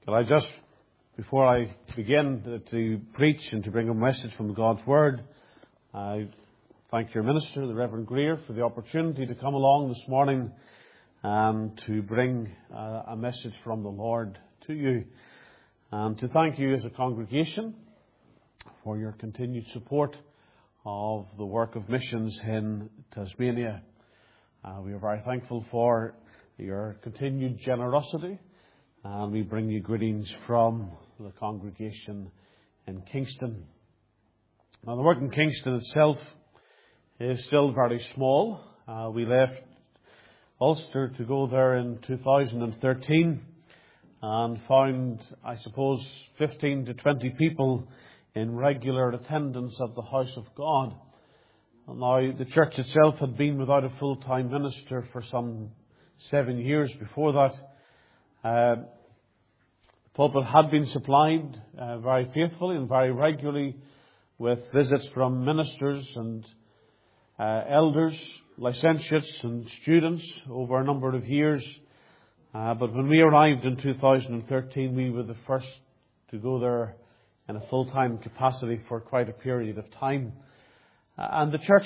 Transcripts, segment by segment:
Can I just, before I begin to preach and to bring a message from God's Word, I thank your minister, the Reverend Greer, for the opportunity to come along this morning and to bring a message from the Lord to you. And to thank you as a congregation for your continued support of the work of missions in Tasmania. We are very thankful for your continued generosity. And we bring you greetings from the congregation in Kingston. Now, the work in Kingston itself is still very small. We left Ulster to go there in 2013 and found, 15 to 20 people in regular attendance at the house of God. Now, the church itself had been without a full-time minister for some 7 years before that. The pulpit had been supplied very faithfully and very regularly with visits from ministers and elders, licentiates and students over a number of years. But when we arrived in 2013, we were the first to go there in a full-time capacity for quite a period of time. And the church,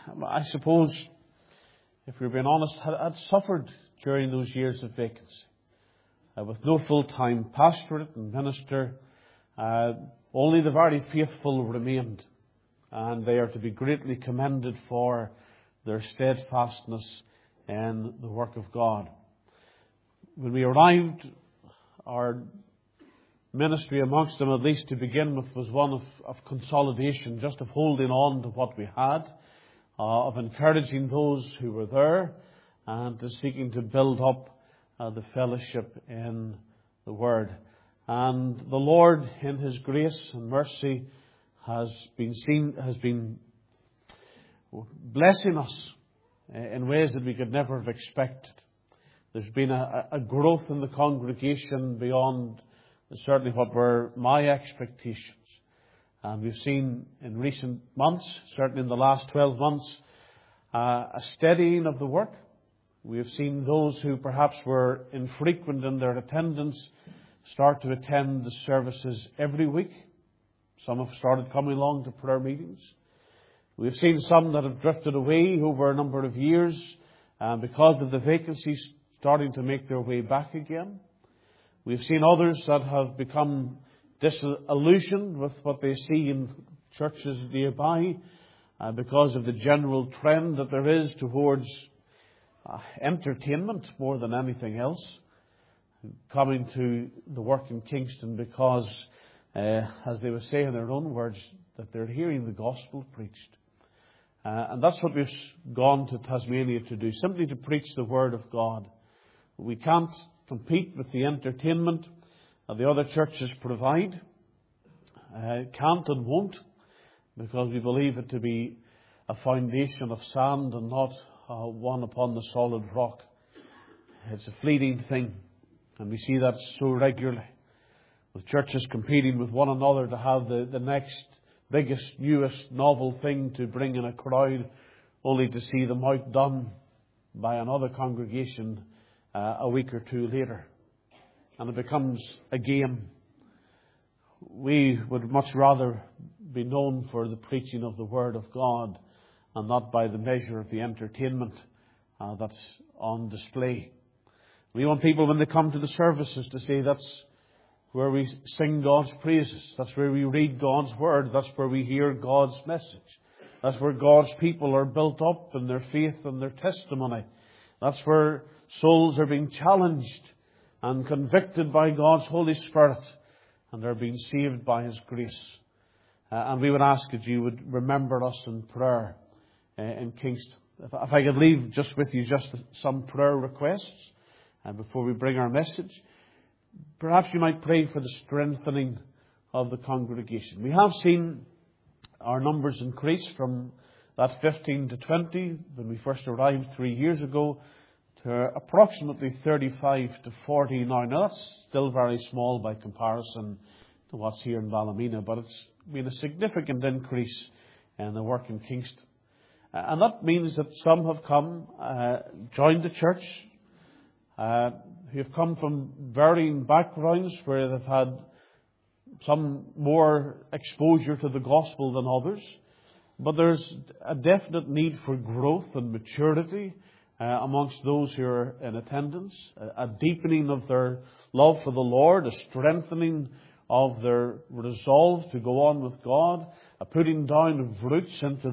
if we're being honest, had suffered during those years of vacancy. With no full-time pastorate and minister, only the very faithful remained, and they are to be greatly commended for their steadfastness in the work of God. When we arrived, our ministry amongst them, at least to begin with, was one of consolidation, just of holding on to what we had, of encouraging those who were there, and to seeking to build up the fellowship in the Word. And the Lord, in His grace and mercy, has been blessing us in ways that we could never have expected. There's been a growth in the congregation beyond certainly what were my expectations. And we've seen in recent months, certainly in the last 12 months, a steadying of the work. We have seen those who perhaps were infrequent in their attendance start to attend the services every week. Some have started coming along to prayer meetings. We have seen some that have drifted away over a number of years because of the vacancies starting to make their way back again. We have seen others that have become disillusioned with what they see in churches nearby because of the general trend that there is towards entertainment more than anything else, coming to the work in Kingston because, as they would say in their own words, that they're hearing the gospel preached. And that's what we've gone to Tasmania to do, simply to preach the Word of God. We can't compete with the entertainment the other churches provide. Can't and won't, because we believe it to be a foundation of sand and not one upon the solid rock. It's a fleeting thing, and we see that so regularly, with churches competing with one another to have the next biggest, newest, novel thing to bring in a crowd, only to see them outdone by another congregation a week or two later. And it becomes a game. We would much rather be known for the preaching of the Word of God and not by the measure of the entertainment that's on display. We want people, when they come to the services, to say that's where we sing God's praises. That's where we read God's Word. That's where we hear God's message. That's where God's people are built up in their faith and their testimony. That's where souls are being challenged and convicted by God's Holy Spirit, and they're being saved by His grace. And we would ask that you would remember us in prayer in Kingston. If I could leave just with you just some prayer requests before we bring our message. Perhaps you might pray for the strengthening of the congregation. We have seen our numbers increase from that 15 to 20 when we first arrived 3 years ago to approximately 35 to 40 now. Now that's still very small by comparison to what's here in Ballymena, but it's been a significant increase in the work in Kingston. And that means that some have come, joined the church, who have come from varying backgrounds, where they've had some more exposure to the gospel than others. But there's a definite need for growth and maturity amongst those who are in attendance, a deepening of their love for the Lord, a strengthening of their resolve to go on with God, a putting down of roots into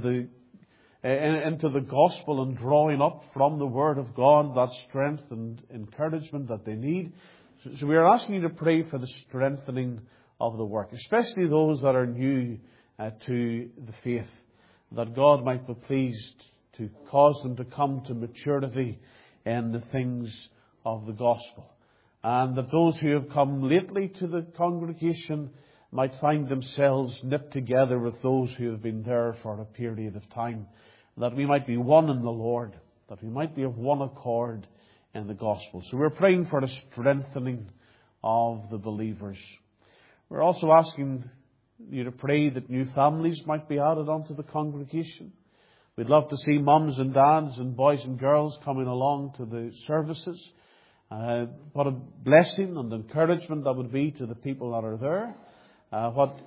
the gospel and drawing up from the Word of God that strength and encouragement that they need. So we are asking you to pray for the strengthening of the work, especially those that are new to the faith, that God might be pleased to cause them to come to maturity in the things of the gospel. And that those who have come lately to the congregation might find themselves knit together with those who have been there for a period of time. That we might be one in the Lord, that we might be of one accord in the gospel. So we're praying for the strengthening of the believers. We're also asking you to pray that new families might be added onto the congregation. We'd love to see mums and dads and boys and girls coming along to the services. What a blessing and encouragement that would be to the people that are there. What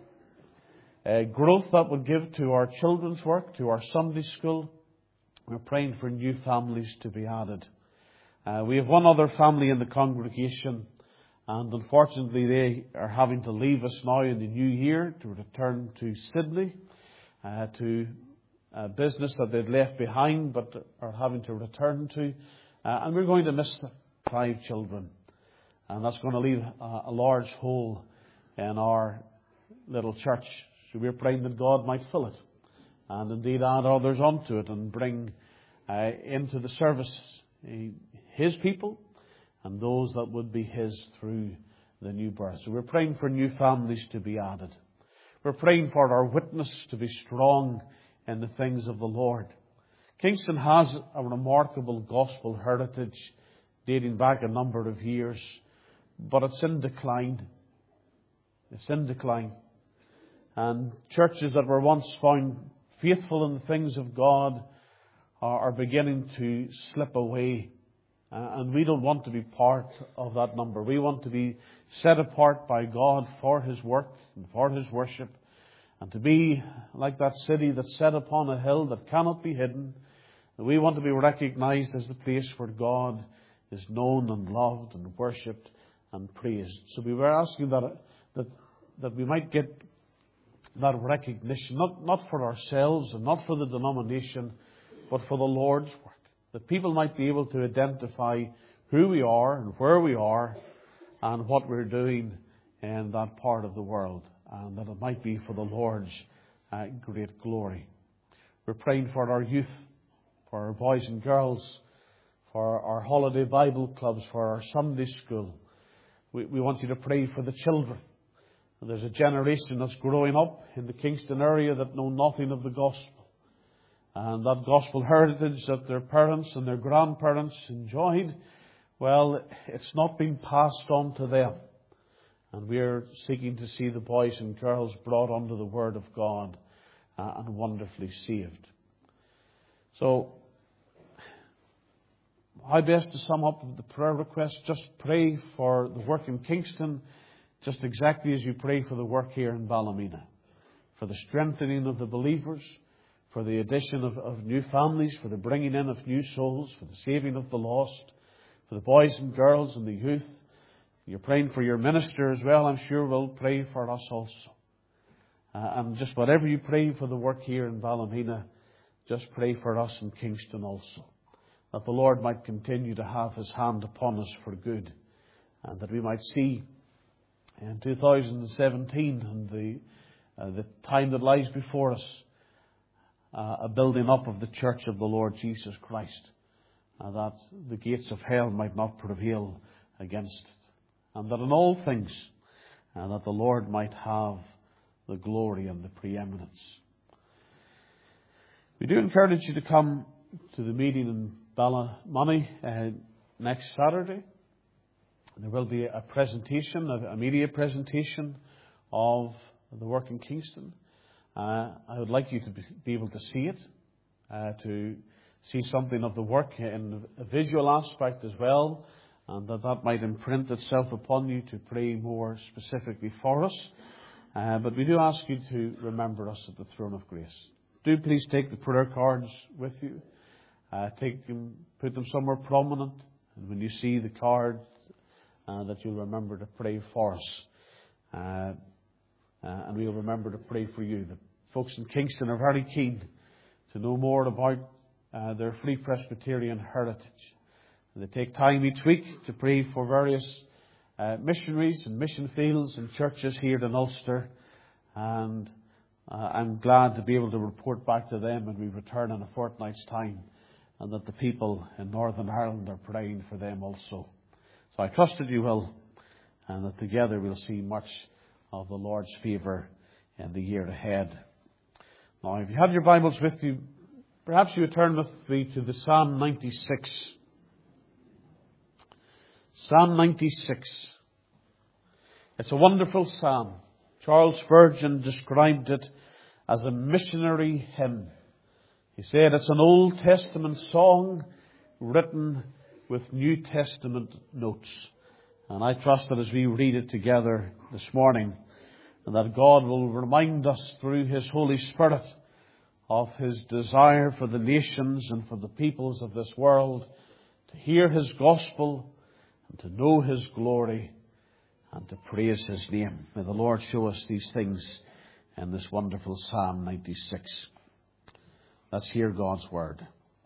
growth that would give to our children's work, to our Sunday school. We're praying for new families to be added. We have one other family in the congregation, and unfortunately they are having to leave us now in the new year to return to Sydney, to a business that they'd left behind but are having to return to. And we're going to miss them, 5 children. And that's going to leave a large hole in our little church. So we're praying that God might fill it, and indeed add others onto it, and bring into the service His people and those that would be His through the new birth. So we're praying for new families to be added. We're praying for our witness to be strong in the things of the Lord. Kingston has a remarkable gospel heritage dating back a number of years, but it's in decline. It's in decline. And churches that were once found faithful in the things of God are beginning to slip away. And we don't want to be part of that number. We want to be set apart by God for His work and for His worship. And to be like that city that's set upon a hill that cannot be hidden. We want to be recognized as the place where God is known and loved and worshipped and praised. So we were asking that we might get that recognition, not for ourselves and not for the denomination, but for the Lord's work. That people might be able to identify who we are and where we are and what we're doing in that part of the world. And that it might be for the Lord's great glory. We're praying for our youth, for our boys and girls, for our holiday Bible clubs, for our Sunday school. We want you to pray for the children. There's a generation that's growing up in the Kingston area that know nothing of the gospel. And that gospel heritage that their parents and their grandparents enjoyed, well, it's not been passed on to them. And we're seeking to see the boys and girls brought under the Word of God and wonderfully saved. So, how best to sum up the prayer request? Just pray for the work in Kingston, just exactly as you pray for the work here in Ballymena. For the strengthening of the believers, for the addition of new families, for the bringing in of new souls, for the saving of the lost, for the boys and girls and the youth. You're praying for your minister as well. I'm sure will pray for us also. And just whatever you pray for the work here in Ballymena, just pray for us in Kingston also. That the Lord might continue to have His hand upon us for good. And that we might see in 2017 and the time that lies before us, a building up of the church of the Lord Jesus Christ. That the gates of hell might not prevail against it. And that in all things, that the Lord might have the glory and the preeminence. We do encourage you to come to the meeting in Ballymoney next Saturday. There will be a presentation, a media presentation of the work in Kingston. I would like you to be able to see it, to see something of the work in a visual aspect as well and that might imprint itself upon you to pray more specifically for us. But we do ask you to remember us at the throne of grace. Do please take the prayer cards with you. Take them, put them somewhere prominent, and when you see the card, that you'll remember to pray for us. And we'll remember to pray for you. The folks in Kingston are very keen to know more about their Free Presbyterian heritage. They take time each week to pray for various missionaries and mission fields and churches here in Ulster. And I'm glad to be able to report back to them when we return in a fortnight's time, and that the people in Northern Ireland are praying for them also. So I trust that you will, and that together we'll see much of the Lord's favour in the year ahead. Now, if you have your Bibles with you, perhaps you would turn with me to the Psalm 96. Psalm 96. It's a wonderful psalm. Charles Spurgeon described it as a missionary hymn. He said it's an Old Testament song written with New Testament notes. And I trust that as we read it together this morning, and that God will remind us through His Holy Spirit of His desire for the nations and for the peoples of this world to hear His gospel and to know His glory and to praise His name. May the Lord show us these things in this wonderful Psalm 96. Let's hear God's word.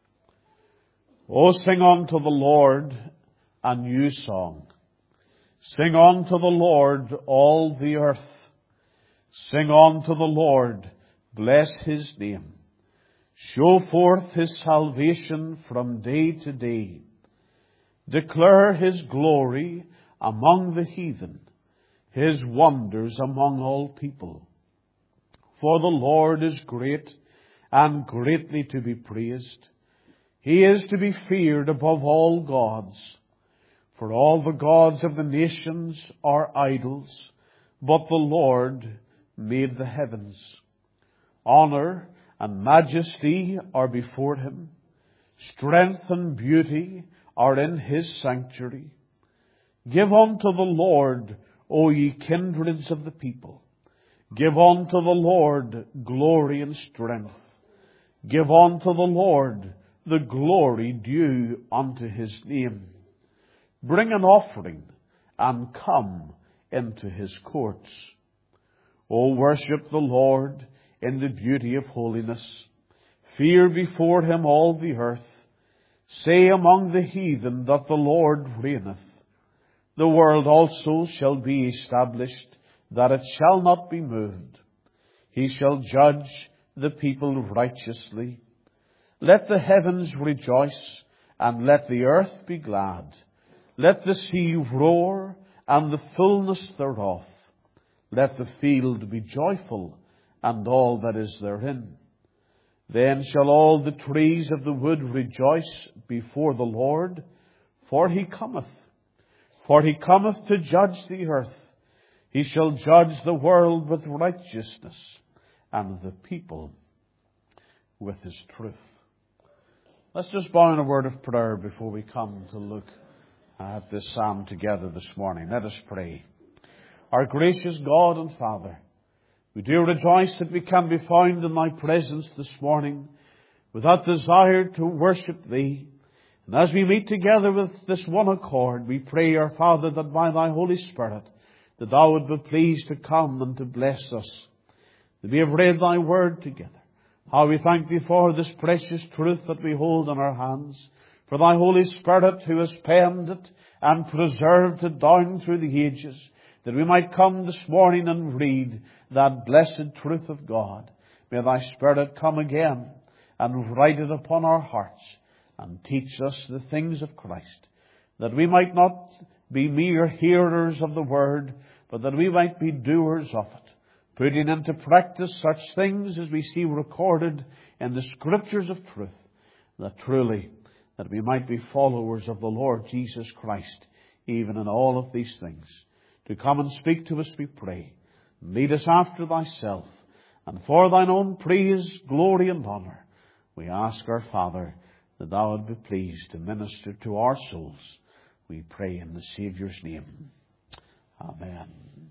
Oh, sing unto the Lord a new song. Sing unto the Lord all the earth. Sing unto the Lord, bless His name. Show forth His salvation from day to day. Declare His glory among the heathen, His wonders among all people. For the Lord is great and greatly to be praised. He is to be feared above all gods. For all the gods of the nations are idols, but the Lord made the heavens. Honor and majesty are before Him. Strength and beauty are in His sanctuary. Give unto the Lord, O ye kindreds of the people. Give unto the Lord glory and strength. Give unto the Lord the glory due unto His name. Bring an offering and come into His courts. O worship the Lord in the beauty of holiness. Fear before Him all the earth. Say among the heathen that the Lord reigneth. The world also shall be established, that it shall not be moved. He shall judge the people righteously. Let the heavens rejoice, and let the earth be glad. Let the sea roar, and the fullness thereof. Let the field be joyful, and all that is therein. Then shall all the trees of the wood rejoice before the Lord, for He cometh. For He cometh to judge the earth. He shall judge the world with righteousness, and the people with His truth. Let's just bow in a word of prayer before we come to look at this psalm together this morning. Let us pray. Our gracious God and Father, we do rejoice that we can be found in Thy presence this morning with that desire to worship Thee. And as we meet together with this one accord, we pray, our Father, that by Thy Holy Spirit, that Thou would be pleased to come and to bless us. That we have read Thy word together. How we thank Thee for this precious truth that we hold in our hands, for Thy Holy Spirit who has penned it and preserved it down through the ages, that we might come this morning and read that blessed truth of God. May Thy Spirit come again and write it upon our hearts and teach us the things of Christ, that we might not be mere hearers of the word, but that we might be doers of it, putting into practice such things as we see recorded in the Scriptures of truth, that truly that we might be followers of the Lord Jesus Christ, even in all of these things. To come and speak to us, we pray. Lead us after Thyself, and for Thine own praise, glory, and honour, we ask, our Father, that Thou would be pleased to minister to our souls. We pray in the Saviour's name. Amen.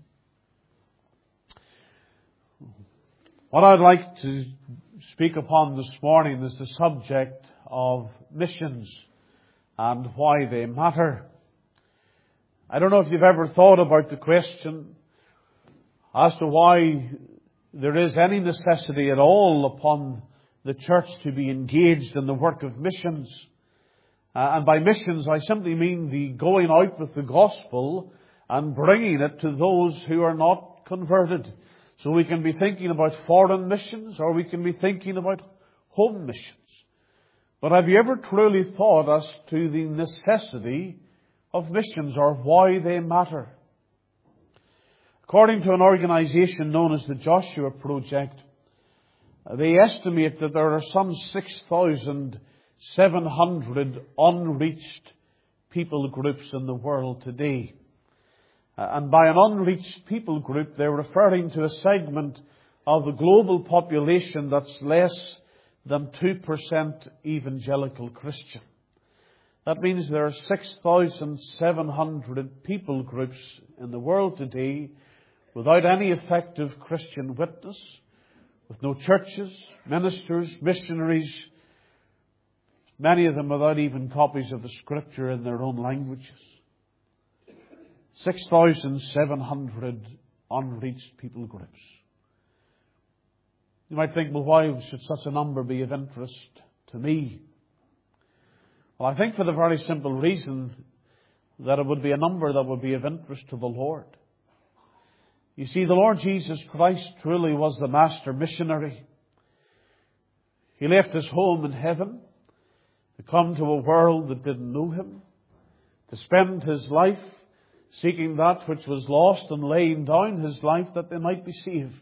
What I'd like to speak upon this morning is the subject of missions and why they matter. I don't know if you've ever thought about the question as to why there is any necessity at all upon the church to be engaged in the work of missions. And by missions, I simply mean the going out with the gospel and bringing it to those who are not converted. So we can be thinking about foreign missions, or we can be thinking about home missions. But have you ever truly thought as to the necessity of missions, or why they matter? According to an organization known as the Joshua Project, they estimate that there are some 6,700 unreached people groups in the world today. And by an unreached people group, they're referring to a segment of the global population that's less than 2% evangelical Christian. That means there are 6,700 people groups in the world today without any effective Christian witness, with no churches, ministers, missionaries, many of them without even copies of the Scripture in their own languages. 6,700 unreached people groups. You might think, well, why should such a number be of interest to me? Well, I think for the very simple reason that it would be a number that would be of interest to the Lord. You see, the Lord Jesus Christ truly was the master missionary. He left His home in heaven to come to a world that didn't know Him, to spend His life seeking that which was lost and laying down His life that they might be saved.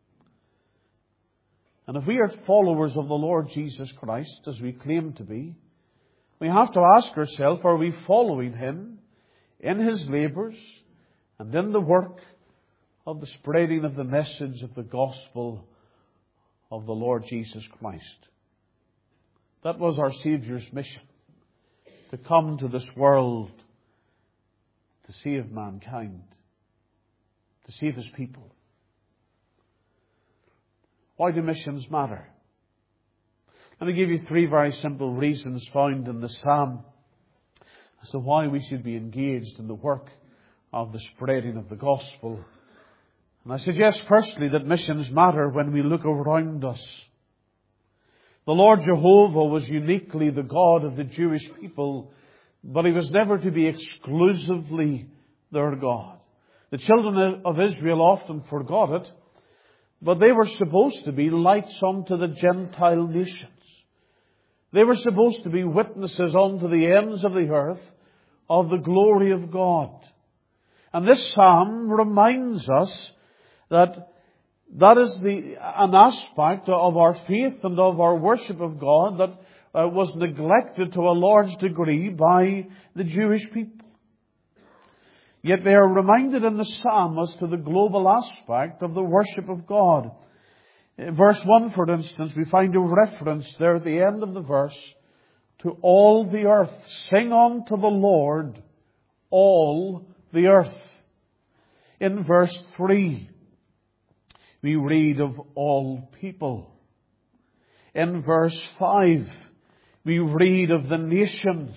And if we are followers of the Lord Jesus Christ, as we claim to be, we have to ask ourselves, are we following Him in His labours and in the work of the spreading of the message of the gospel of the Lord Jesus Christ? That was our Saviour's mission, to come to this world to save mankind, to save His people. Why do missions matter? Let me give you 3 very simple reasons found in the Psalm as to why we should be engaged in the work of the spreading of the gospel. And I suggest firstly that missions matter when we look around us. The Lord Jehovah was uniquely the God of the Jewish people, but He was never to be exclusively their God. The children of Israel often forgot it, but they were supposed to be lights unto the Gentile nations. They were supposed to be witnesses unto the ends of the earth of the glory of God. And this psalm reminds us that is an aspect of our faith and of our worship of God that was neglected to a large degree by the Jewish people. Yet they are reminded in the psalm as to the global aspect of the worship of God. In verse 1, for instance, we find a reference there at the end of the verse to all the earth. Sing unto the Lord, all the earth. In verse 3, we read of all people. In verse 5, we read of the nations.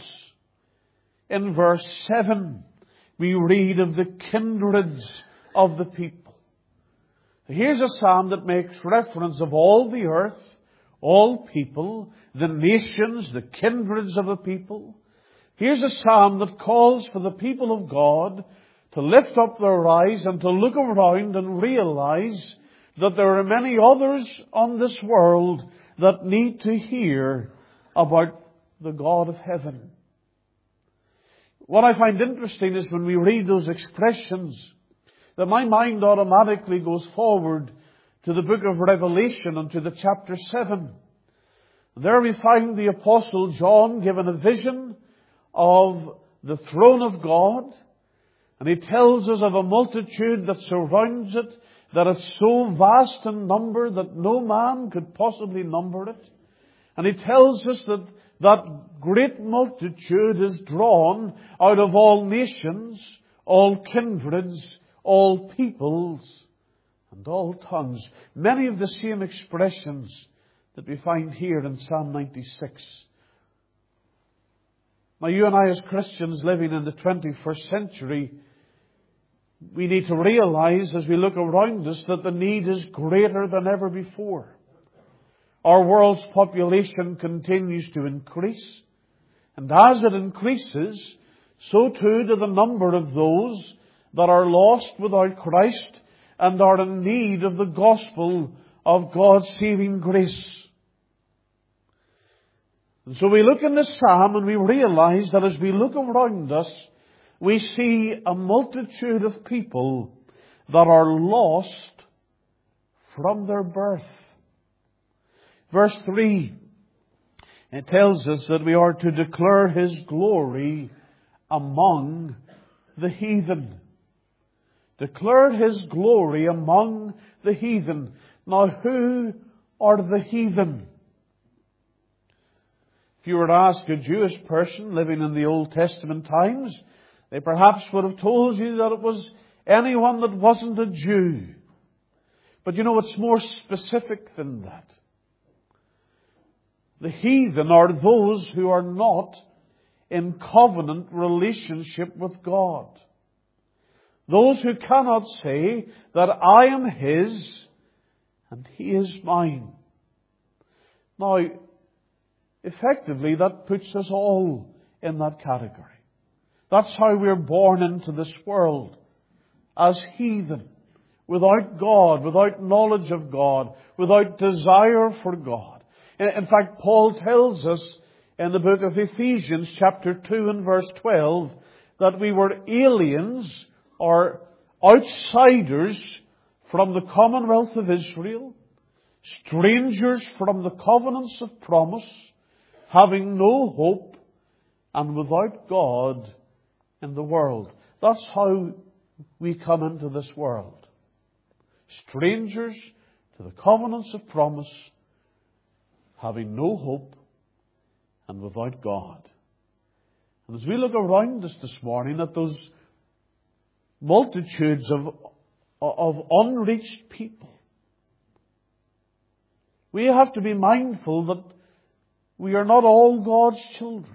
In verse 7, we read of the kindreds of the people. Here's a psalm that makes reference of all the earth, all people, the nations, the kindreds of the people. Here's a psalm that calls for the people of God to lift up their eyes and to look around and realize that there are many others on this world that need to hear about the God of heaven. What I find interesting is when we read those expressions, that my mind automatically goes forward to the book of Revelation and to the chapter 7. There we find the Apostle John given a vision of the throne of God. And he tells us of a multitude that surrounds it, that it's so vast in number that no man could possibly number it. And he tells us that that great multitude is drawn out of all nations, all kindreds, all peoples, and all tongues. Many of the same expressions that we find here in Psalm 96. Now, you and I as Christians living in the 21st century, we need to realize as we look around us that the need is greater than ever before. Our world's population continues to increase, and as it increases, so too do the number of those that are lost without Christ and are in need of the gospel of God's saving grace. And so we look in the Psalm and we realize that as we look around us, we see a multitude of people that are lost from their birth. Verse 3, it tells us that we are to declare His glory among the heathen. Declare His glory among the heathen. Now, who are the heathen? If you were to ask a Jewish person living in the Old Testament times, they perhaps would have told you that it was anyone that wasn't a Jew. But you know, it's more specific than that. The heathen are those who are not in covenant relationship with God. Those who cannot say that I am His and He is mine. Now, effectively, that puts us all in that category. That's how we're born into this world, as heathen, without God, without knowledge of God, without desire for God. In fact, Paul tells us in the book of Ephesians, chapter 2 and verse 12, that we were aliens or outsiders from the commonwealth of Israel, strangers from the covenants of promise, having no hope and without God in the world. That's how we come into this world. Strangers to the covenants of promise, having no hope and without God. And as we look around us this morning at those multitudes of unreached people, we have to be mindful that we are not all God's children.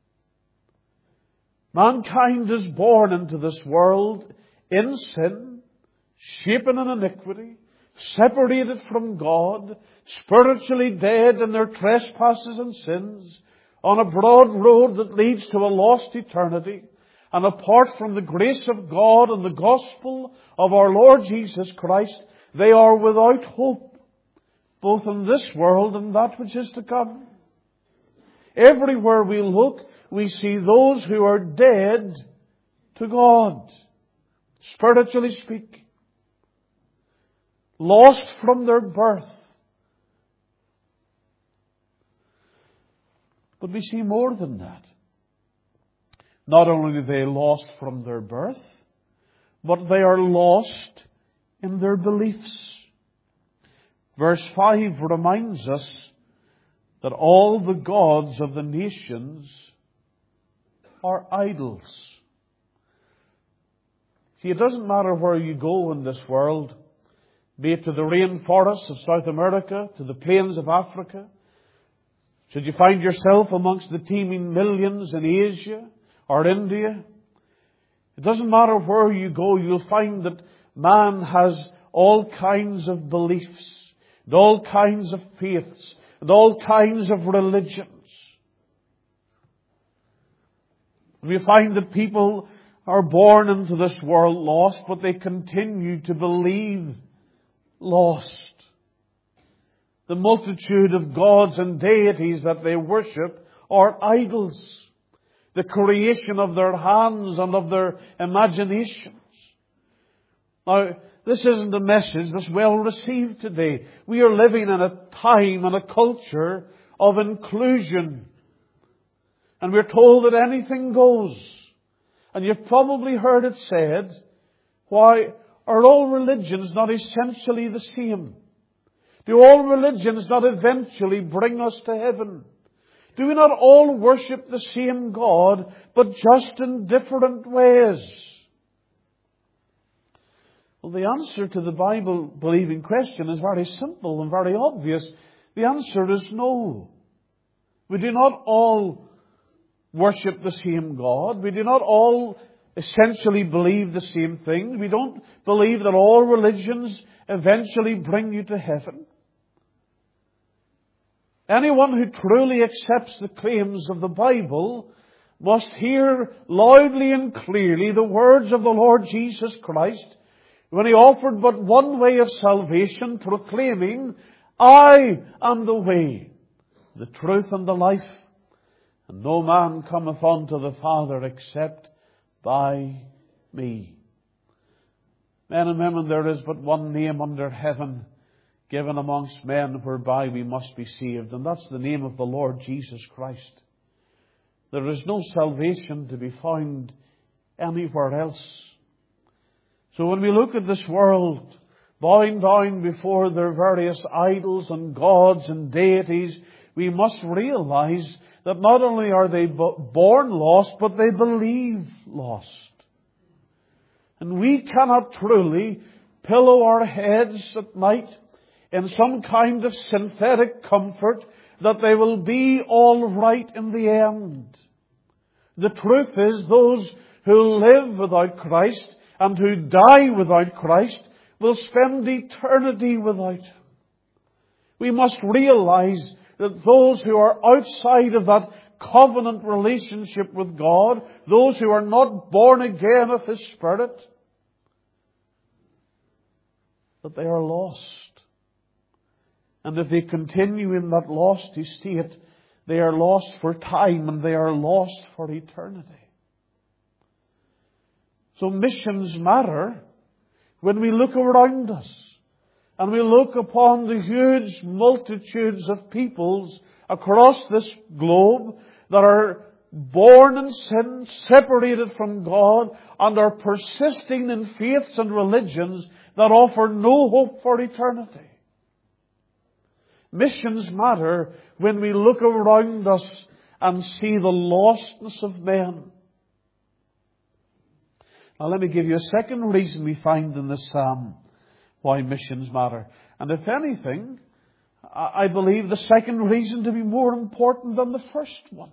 Mankind is born into this world in sin, shapen in iniquity, separated from God, spiritually dead in their trespasses and sins, on a broad road that leads to a lost eternity, and apart from the grace of God and the gospel of our Lord Jesus Christ, they are without hope, both in this world and that which is to come. Everywhere we look, we see those who are dead to God, spiritually speaking, lost from their birth. But we see more than that. Not only are they lost from their birth, but they are lost in their beliefs. Verse 5 reminds us that all the gods of the nations are idols. See, it doesn't matter where you go in this world, be it to the rainforests of South America, to the plains of Africa. Should you find yourself amongst the teeming millions in Asia or India, it doesn't matter where you go, you'll find that man has all kinds of beliefs, and all kinds of faiths, and all kinds of religions. We find that people are born into this world lost, but they continue to believe lost. The multitude of gods and deities that they worship are idols, the creation of their hands and of their imaginations. Now, this isn't a message that's well received today. We are living in a time and a culture of inclusion. And we're told that anything goes. And you've probably heard it said, why are all religions not essentially the same? Do all religions not eventually bring us to heaven? Do we not all worship the same God, but just in different ways? Well, the answer to the Bible-believing question is very simple and very obvious. The answer is no. We do not all worship the same God. We do not all essentially believe the same thing. We don't believe that all religions eventually bring you to heaven. Anyone who truly accepts the claims of the Bible must hear loudly and clearly the words of the Lord Jesus Christ when He offered but one way of salvation, proclaiming, "I am the way, the truth, and the life, and no man cometh unto the Father except by me." Men and women, there is but one name under heaven given amongst men whereby we must be saved, and that's the name of the Lord Jesus Christ. There is no salvation to be found anywhere else. So when we look at this world bowing down before their various idols and gods and deities, we must realize that not only are they born lost, but they believe lost. And we cannot truly pillow our heads at night in some kind of synthetic comfort that they will be all right in the end. The truth is, those who live without Christ and who die without Christ will spend eternity without Him. We must realize that those who are outside of that covenant relationship with God, those who are not born again of His Spirit, that they are lost. And if they continue in that lost state, they are lost for time and they are lost for eternity. So missions matter when we look around us and we look upon the huge multitudes of peoples across this globe that are born in sin, separated from God, and are persisting in faiths and religions that offer no hope for eternity. Missions matter when we look around us and see the lostness of men. Now let me give you a second reason we find in this psalm why missions matter. And if anything, I believe the second reason to be more important than the first one.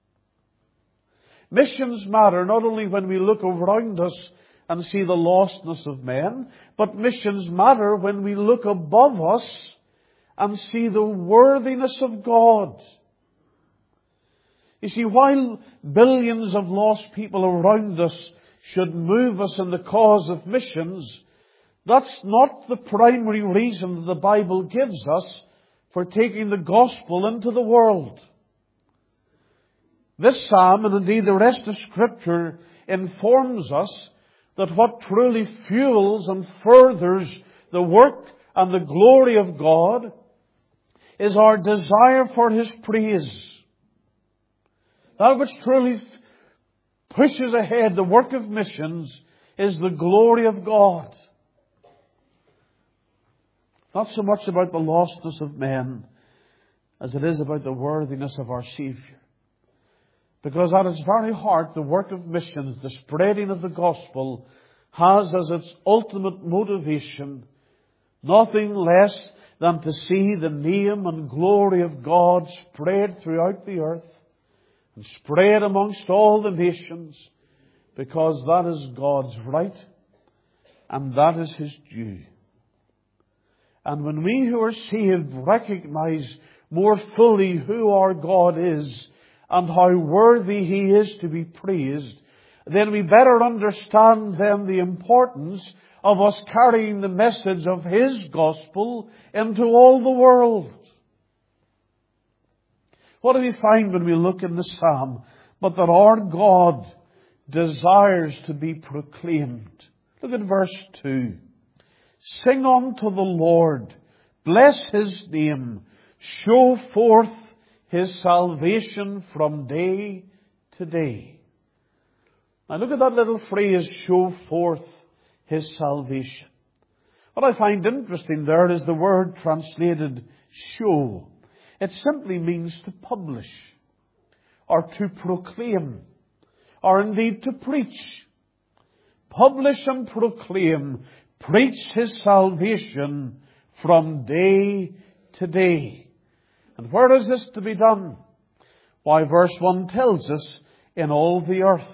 Missions matter not only when we look around us and see the lostness of men, but missions matter when we look above us and see the worthiness of God. You see, while billions of lost people around us should move us in the cause of missions, that's not the primary reason that the Bible gives us for taking the gospel into the world. This psalm, and indeed the rest of Scripture, informs us that what truly fuels and furthers the work and the glory of God is our desire for His praise. That which truly pushes ahead the work of missions is the glory of God. Not so much about the lostness of men as it is about the worthiness of our Savior. Because at its very heart, the work of missions, the spreading of the gospel, has as its ultimate motivation nothing less than to see the name and glory of God spread throughout the earth and spread amongst all the nations, because that is God's right and that is His due. And when we who are saved recognize more fully who our God is and how worthy He is to be praised, then we better understand then the importance of us carrying the message of His gospel into all the world. What do we find when we look in the psalm? But that our God desires to be proclaimed. Look at verse 2. Sing unto the Lord, bless His name, show forth His salvation from day to day. Now look at that little phrase, show forth His salvation. What I find interesting there is the word translated show. It simply means to publish. are to proclaim, or indeed to preach. Publish and proclaim, preach His salvation from day to day. And where is this to be done? Why, verse 1 tells us, in all the earth.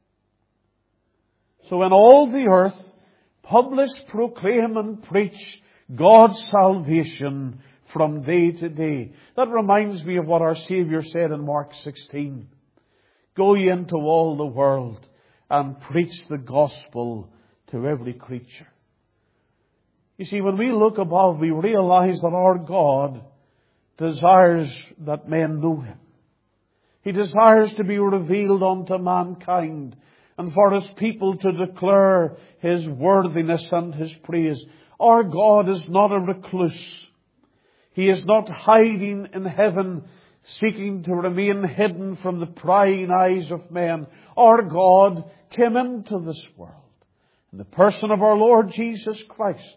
So in all the earth, publish, proclaim and preach God's salvation from day to day. That reminds me of what our Saviour said in Mark 16. Go ye into all the world and preach the gospel to every creature. You see, when we look above, we realize that our God desires that men know Him. He desires to be revealed unto mankind, and for His people to declare His worthiness and His praise. Our God is not a recluse. He is not hiding in heaven, seeking to remain hidden from the prying eyes of men. Our God came into this world in the person of our Lord Jesus Christ.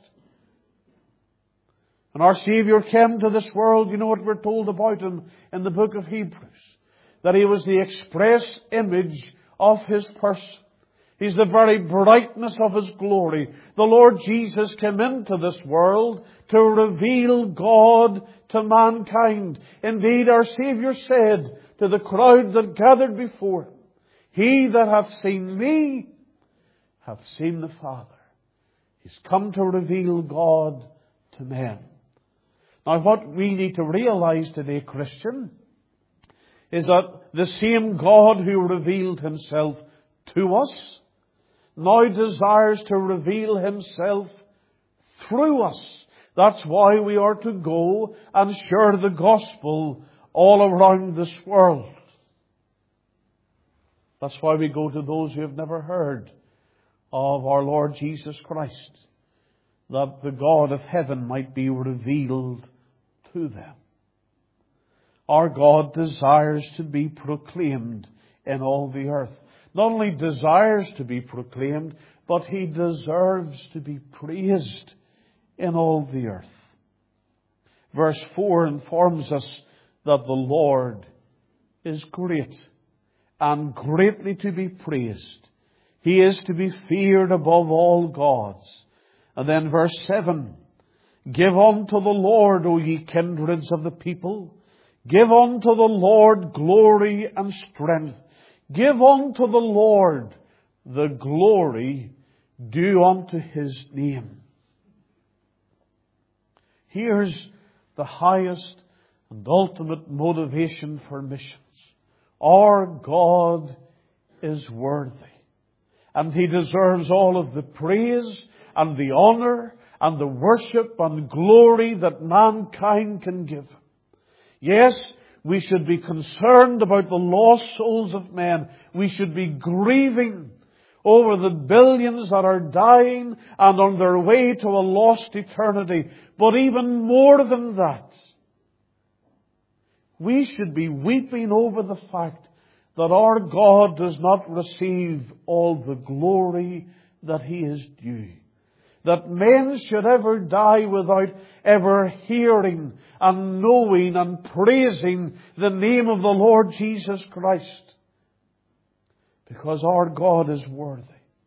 And our Saviour came to this world, you know what we're told about Him in the book of Hebrews, that He was the express image of His person. He's the very brightness of His glory. The Lord Jesus came into this world to reveal God to mankind. Indeed, our Saviour said to the crowd that gathered before Him, He that hath seen me hath seen the Father. He's come to reveal God to men. Now, what we need to realize today, Christian, is that the same God who revealed Himself to us now desires to reveal Himself through us. That's why we are to go and share the gospel all around this world. That's why we go to those who have never heard of our Lord Jesus Christ, that the God of heaven might be revealed to them. Our God desires to be proclaimed in all the earth. Not only desires to be proclaimed, but He deserves to be praised in all the earth. Verse 4 informs us that the Lord is great and greatly to be praised. He is to be feared above all gods. And then verse 7, give unto the Lord, O ye kindreds of the people. Give unto the Lord glory and strength. Give unto the Lord the glory due unto His name. Here's the highest and ultimate motivation for missions. Our God is worthy, and He deserves all of the praise and the honor and the worship and glory that mankind can give Him. Yes, we should be concerned about the lost souls of men. We should be grieving over the billions that are dying and on their way to a lost eternity. But even more than that, we should be weeping over the fact that our God does not receive all the glory that He is due. That men should ever die without ever hearing and knowing and praising the name of the Lord Jesus Christ. Because our God is worthy.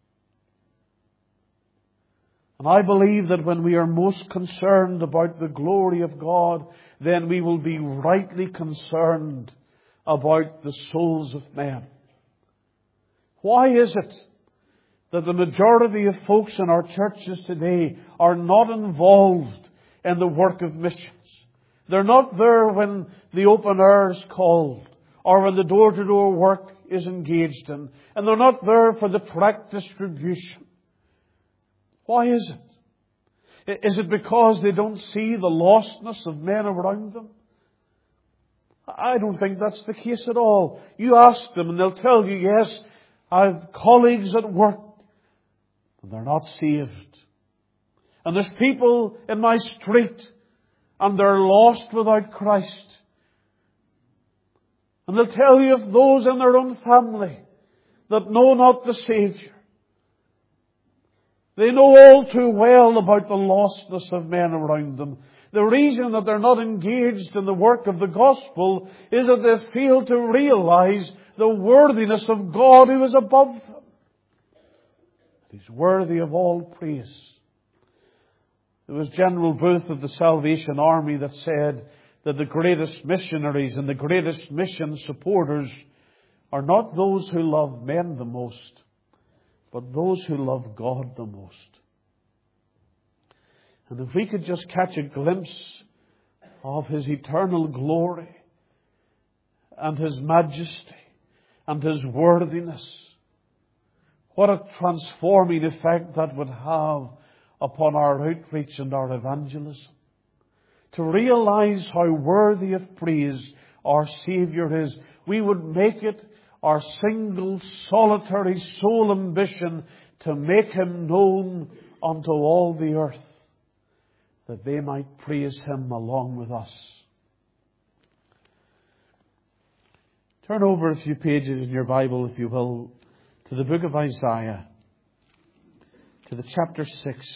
And I believe that when we are most concerned about the glory of God, then we will be rightly concerned about the souls of men. Why is it that the majority of folks in our churches today are not involved in the work of missions? They're not there when the open air is called or when the door-to-door work is engaged in. And they're not there for the tract distribution. Why is it? Is it because they don't see the lostness of men around them? I don't think that's the case at all. You ask them and they'll tell you, yes, I have colleagues at work, and they're not saved. And there's people in my street, and they're lost without Christ. And they'll tell you of those in their own family that know not the Saviour. They know all too well about the lostness of men around them. The reason that they're not engaged in the work of the gospel is that they fail to realize the worthiness of God who is above them. He's worthy of all praise. There was General Booth of the Salvation Army that said that the greatest missionaries and the greatest mission supporters are not those who love men the most, but those who love God the most. And if we could just catch a glimpse of His eternal glory and His majesty and His worthiness, what a transforming effect that would have upon our outreach and our evangelism. To realize how worthy of praise our Saviour is, we would make it our single, solitary soul ambition to make Him known unto all the earth, that they might praise Him along with us. Turn over a few pages in your Bible, if you will, to the book of Isaiah, to the chapter 6.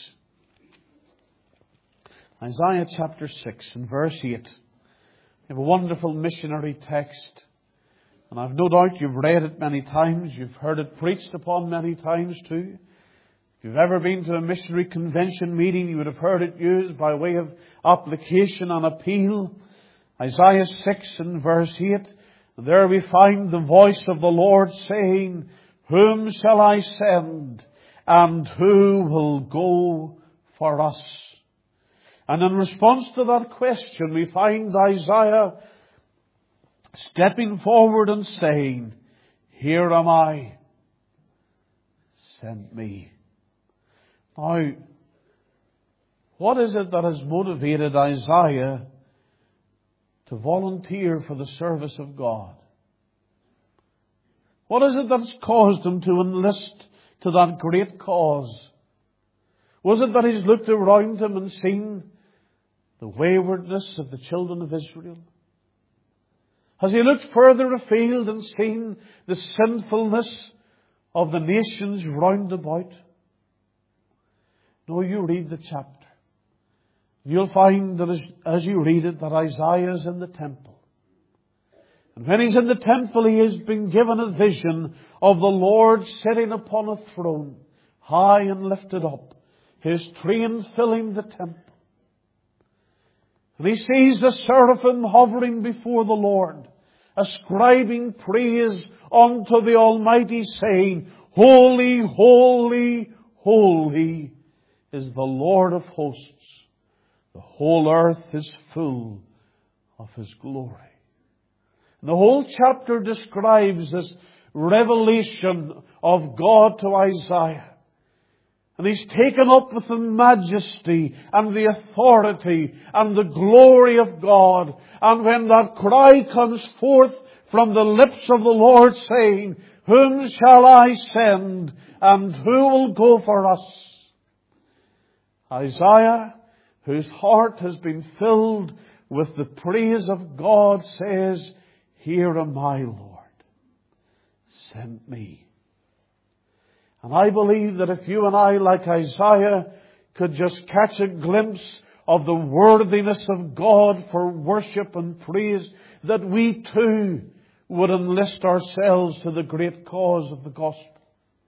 Isaiah chapter 6 and verse 8. We have a wonderful missionary text. And I've no doubt you've read it many times. You've heard it preached upon many times too. If you've ever been to a missionary convention meeting, you would have heard it used by way of application and appeal. Isaiah 6 and verse 8. And there we find the voice of the Lord saying, "Whom shall I send? And who will go for us?" And in response to that question, we find Isaiah stepping forward and saying, "Here am I, send me." Now, what is it that has motivated Isaiah to volunteer for the service of God? What is it that's caused him to enlist to that great cause? Was it that he's looked around him and seen the waywardness of the children of Israel? Has he looked further afield and seen the sinfulness of the nations round about? No, you read the chapter. You'll find that as you read it, that Isaiah is in the temple. And when he's in the temple, he has been given a vision of the Lord sitting upon a throne, high and lifted up, His train filling the temple. And he sees the seraphim hovering before the Lord, ascribing praise unto the Almighty, saying, "Holy, holy, holy is the Lord of hosts. The whole earth is full of His glory." And the whole chapter describes this revelation of God to Isaiah. And he's taken up with the majesty and the authority and the glory of God. And when that cry comes forth from the lips of the Lord saying, "Whom shall I send? And who will go for us?" Isaiah, whose heart has been filled with the praise of God, says, "Here am I, Lord. Send me." And I believe that if you and I, like Isaiah, could just catch a glimpse of the worthiness of God for worship and praise, that we too would enlist ourselves to the great cause of the gospel.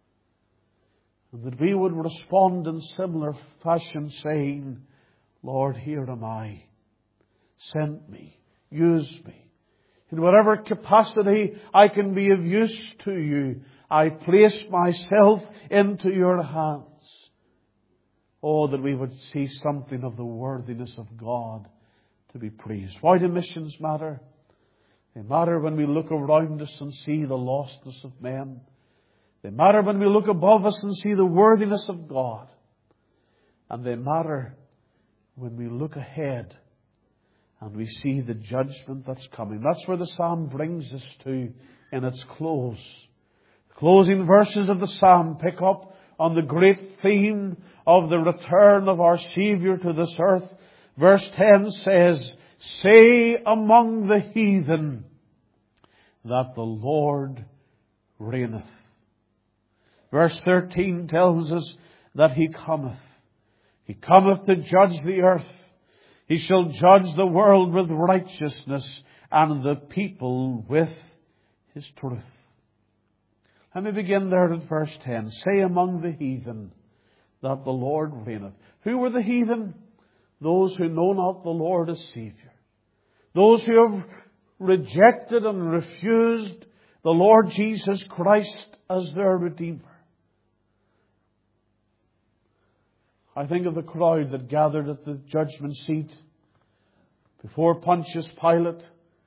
And that we would respond in similar fashion, saying, "Lord, here am I. Send me. Use me. In whatever capacity I can be of use to you, I place myself into your hands." Oh, that we would see something of the worthiness of God to be praised. Why do missions matter? They matter when we look around us and see the lostness of men. They matter when we look above us and see the worthiness of God. And they matter when we look ahead and we see the judgment that's coming. That's where the psalm brings us to in its close. The closing verses of the psalm pick up on the great theme of the return of our Saviour to this earth. Verse 10 says, "Say among the heathen that the Lord reigneth." Verse 13 tells us that He cometh. He cometh to judge the earth. He shall judge the world with righteousness and the people with His truth. Let me begin there at verse 10. Say among the heathen that the Lord reigneth. Who were the heathen? Those who know not the Lord as Saviour. Those who have rejected and refused the Lord Jesus Christ as their Redeemer. I think of the crowd that gathered at the judgment seat before Pontius Pilate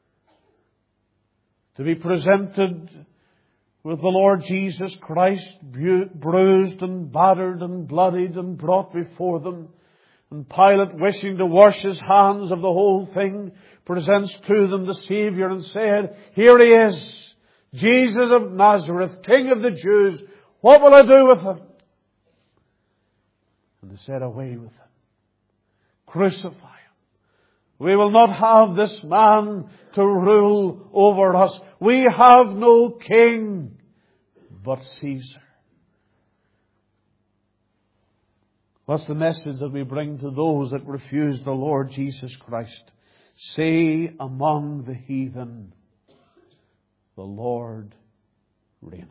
to be presented with the Lord Jesus Christ, bruised and battered and bloodied and brought before them. And Pilate, wishing to wash his hands of the whole thing, presents to them the Saviour and said, "Here He is, Jesus of Nazareth, King of the Jews. What will I do with Him?" And they said, "Away with Him. Crucify Him. We will not have this man to rule over us. We have no king but Caesar." What's the message that we bring to those that refuse the Lord Jesus Christ? Say among the heathen, the Lord reigneth.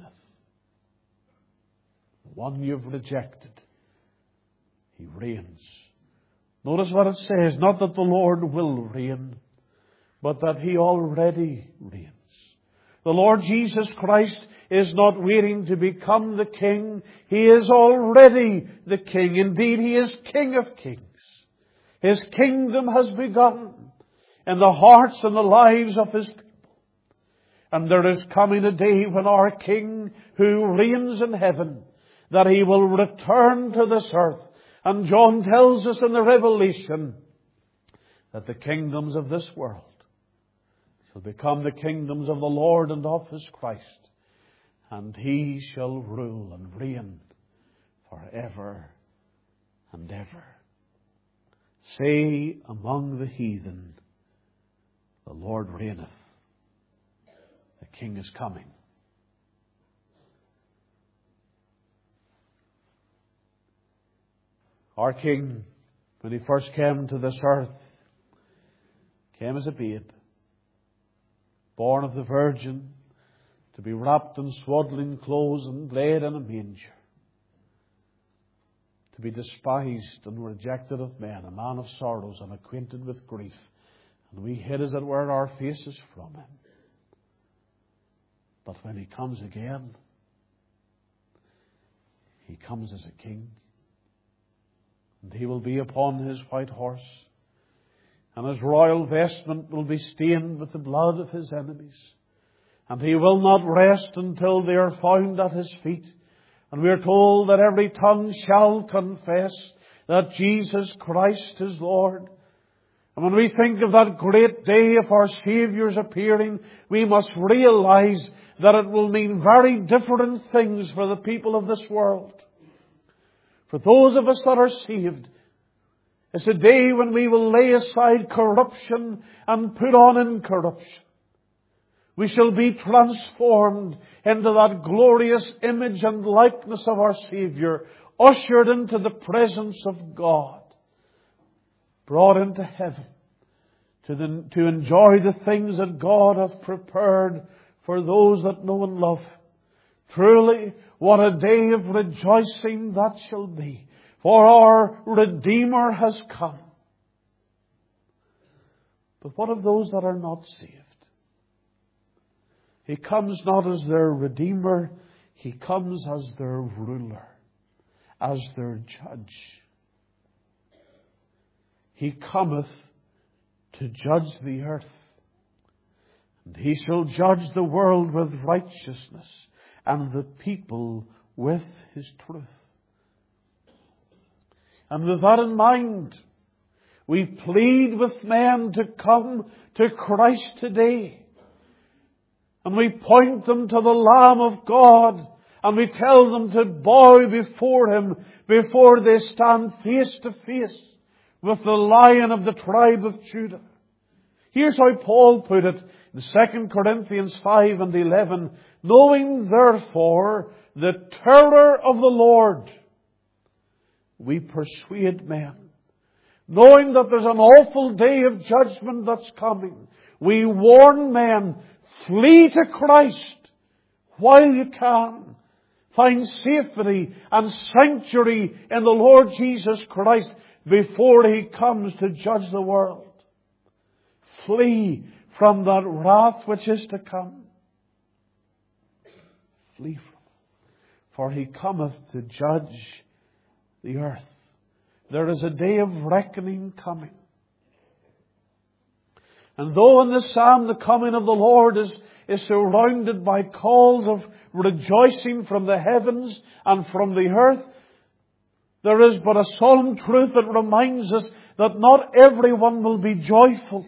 The one you've rejected, He reigns. Notice what it says, not that the Lord will reign, but that He already reigns. The Lord Jesus Christ is not waiting to become the King. He is already the King. Indeed, He is King of kings. His kingdom has begun in the hearts and the lives of His people. And there is coming a day when our King, who reigns in heaven, that He will return to this earth. And John tells us in the Revelation that the kingdoms of this world shall become the kingdoms of the Lord and of His Christ. And He shall rule and reign forever and ever. Say among the heathen, the Lord reigneth. The King is coming. Our King, when He first came to this earth, came as a babe, born of the Virgin, to be wrapped in swaddling clothes and laid in a manger, to be despised and rejected of men, a man of sorrows and acquainted with grief, and we hid, as it were, our faces from Him. But when He comes again, He comes as a King. And He will be upon His white horse, and His royal vestment will be stained with the blood of His enemies. And He will not rest until they are found at His feet. And we are told that every tongue shall confess that Jesus Christ is Lord. And when we think of that great day of our Saviour's appearing, we must realize that it will mean very different things for the people of this world. For those of us that are saved, it's a day when we will lay aside corruption and put on incorruption. We shall be transformed into that glorious image and likeness of our Saviour, ushered into the presence of God, brought into heaven to enjoy the things that God hath prepared for those that know and love. Truly, what a day of rejoicing that shall be, for our Redeemer has come. But what of those that are not saved? He comes not as their Redeemer, He comes as their ruler, as their judge. He cometh to judge the earth, and He shall judge the world with righteousness, and the people with His truth. And with that in mind, we plead with men to come to Christ today. And we point them to the Lamb of God, and we tell them to bow before Him before they stand face to face with the Lion of the tribe of Judah. Here's how Paul put it in 2 Corinthians 5 and 11. Knowing therefore the terror of the Lord, we persuade men. knowing that there's an awful day of judgment that's coming, we warn men, flee to Christ while you can. Find safety and sanctuary in the Lord Jesus Christ before He comes to judge the world. Flee from that wrath which is to come. Flee from it. For He cometh to judge the earth. There is a day of reckoning coming. And though in the psalm the coming of the Lord is surrounded by calls of rejoicing from the heavens and from the earth, there is but a solemn truth that reminds us that not everyone will be joyful.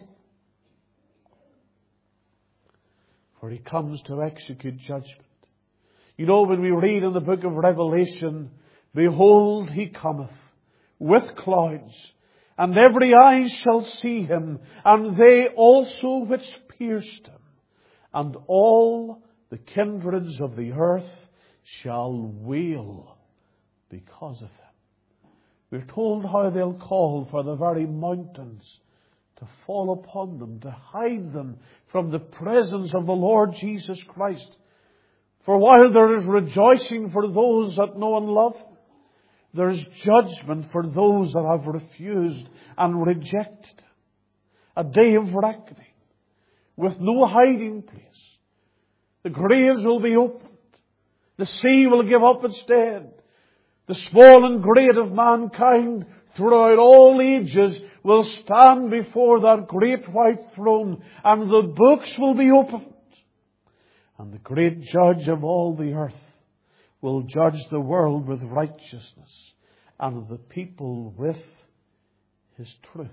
For He comes to execute judgment. You know, when we read in the book of Revelation, behold, He cometh with clouds, and every eye shall see Him, and they also which pierced Him, and all the kindreds of the earth shall wail because of Him. We're told how they'll call for the very mountains to fall upon them, to hide them from the presence of the Lord Jesus Christ. For while there is rejoicing for those that know and love Him, there is judgment for those that have refused and rejected. A day of reckoning with no hiding place. The graves will be opened. The sea will give up its dead. The small and great of mankind throughout all ages will stand before that great white throne, and the books will be opened. And the great judge of all the earth will judge the world with righteousness, and the people with His truth.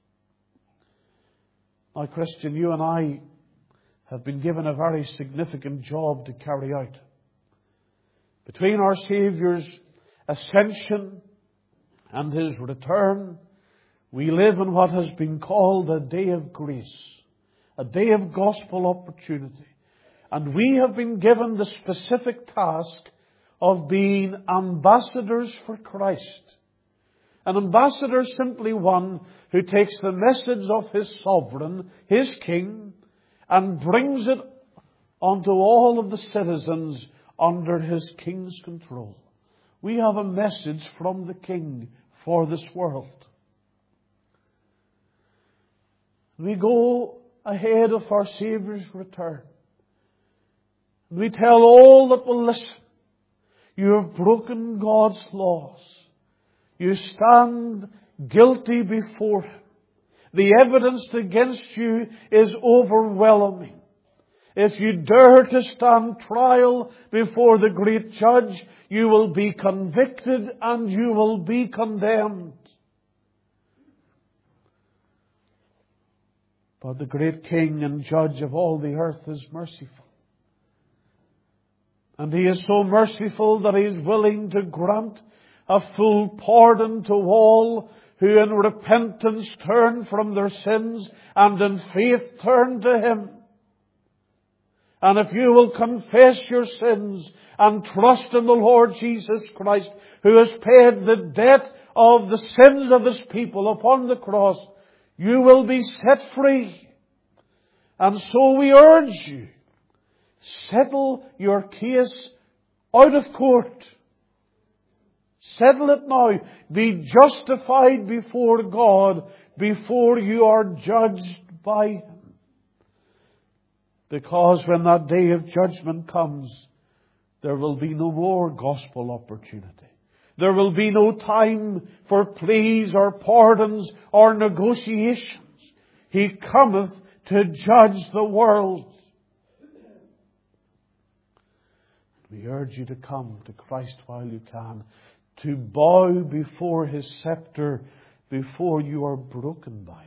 Now, Christian, you and I have been given a very significant job to carry out. Between our Saviour's ascension and His return, we live in what has been called a day of grace, a day of gospel opportunity. And we have been given the specific task of being ambassadors for Christ. An ambassador is simply one who takes the message of his sovereign, his king, and brings it onto all of the citizens under his king's control. We have a message from the King for this world. We go ahead of our Saviour's return. We tell all that will listen, you have broken God's laws. You stand guilty before Him. The evidence against you is overwhelming. If you dare to stand trial before the great judge, you will be convicted and you will be condemned. But the great King and Judge of all the earth is merciful. And He is so merciful that He is willing to grant a full pardon to all who in repentance turn from their sins and in faith turn to Him. And if you will confess your sins and trust in the Lord Jesus Christ, who has paid the debt of the sins of His people upon the cross, you will be set free. And so we urge you, settle your case out of court. Settle it now. Be justified before God before you are judged by Him. Because when that day of judgment comes, there will be no more gospel opportunity. There will be no time for pleas or pardons or negotiations. He cometh to judge the world. We urge you to come to Christ while you can, to bow before His scepter before you are broken by it.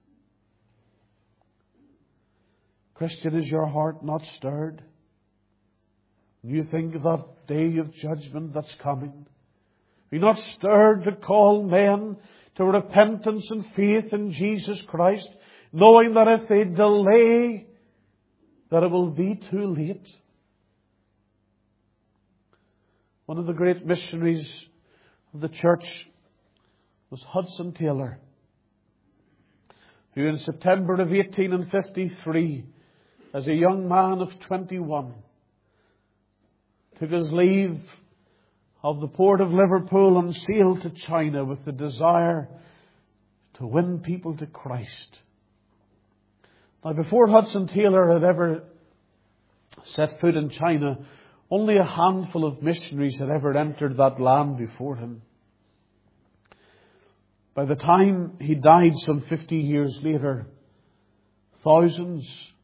Christian, is your heart not stirred? You think of that day of judgment that's coming. Are you not stirred to call men to repentance and faith in Jesus Christ, knowing that if they delay, that it will be too late? One of the great missionaries of the church was Hudson Taylor. who in September of 1853, as a young man of 21, took his leave of the port of Liverpool and sailed to China with the desire to win people to Christ. Now, before Hudson Taylor had ever set foot in China, only a handful of missionaries had ever entered that land before him. By the time he died some 50 years later, thousands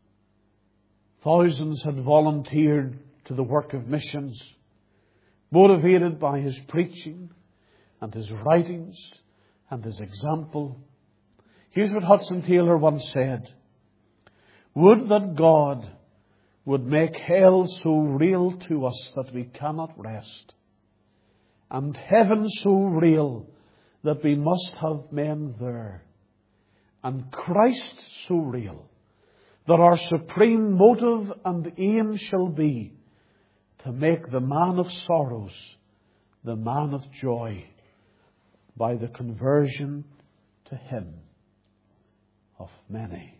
had volunteered to the work of missions, motivated by his preaching and his writings and his example. Here's what Hudson Taylor once said: "Would that God would make hell so real to us that we cannot rest, and heaven so real that we must have men there, and Christ so real that our supreme motive and aim shall be to make the man of sorrows the man of joy by the conversion to Him of many."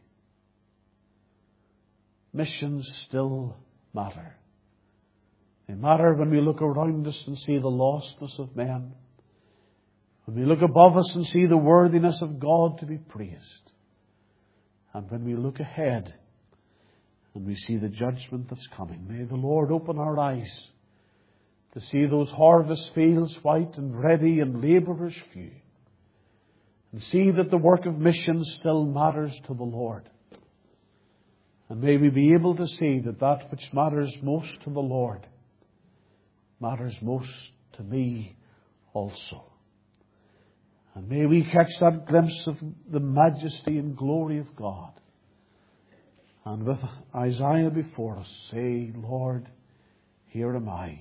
Missions still matter. They matter when we look around us and see the lostness of men, when we look above us and see the worthiness of God to be praised, and when we look ahead and we see the judgment that's coming. May the Lord open our eyes to see those harvest fields white and ready and labourers few, and see that the work of missions still matters to the Lord. And may we be able to see that that which matters most to the Lord matters most to me also. And may we catch that glimpse of the majesty and glory of God. And with Isaiah before us, say, "Lord, here am I.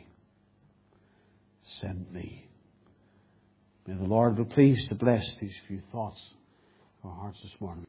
Send me." May the Lord be pleased to bless these few thoughts of our hearts this morning.